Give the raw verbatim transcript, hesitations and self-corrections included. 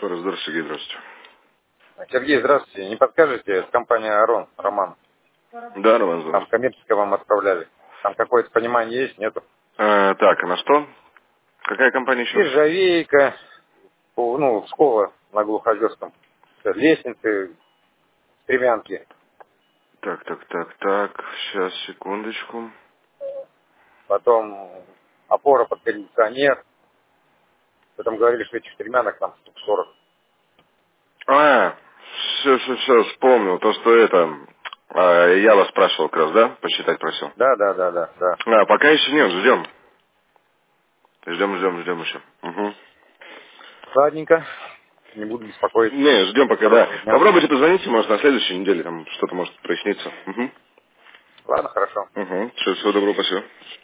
Здравствуйте, Сергей, здравствуйте. Сергей, здравствуйте. Не подскажете, это компания Арон, Роман. Да, Роман, Там здравствуйте. коммерческое вам отправляли. Там какое-то понимание есть, нету? А, так, а на что? Какая компания еще? Нержавейка, ну, школа на Глухозерском. Лестницы, стремянки. Так, так, так, так, сейчас, секундочку. Потом опора под кондиционер. Потом говорили, что этих стремянок там штук сорок. А, все, все, все, вспомнил. То, что это, а, я вас спрашивал как раз, да? Посчитать просил. Да, да, да, да, да. А, пока еще нет, ждем. Ждем, ждем, ждем еще. Угу. Ладненько. Не буду беспокоить. Не, ждем пока, да. Хорошего дня. Попробуйте позвонить, может, на следующей неделе, там что-то может проясниться. Угу. Ладно, хорошо. Угу. Все, всего доброго, спасибо.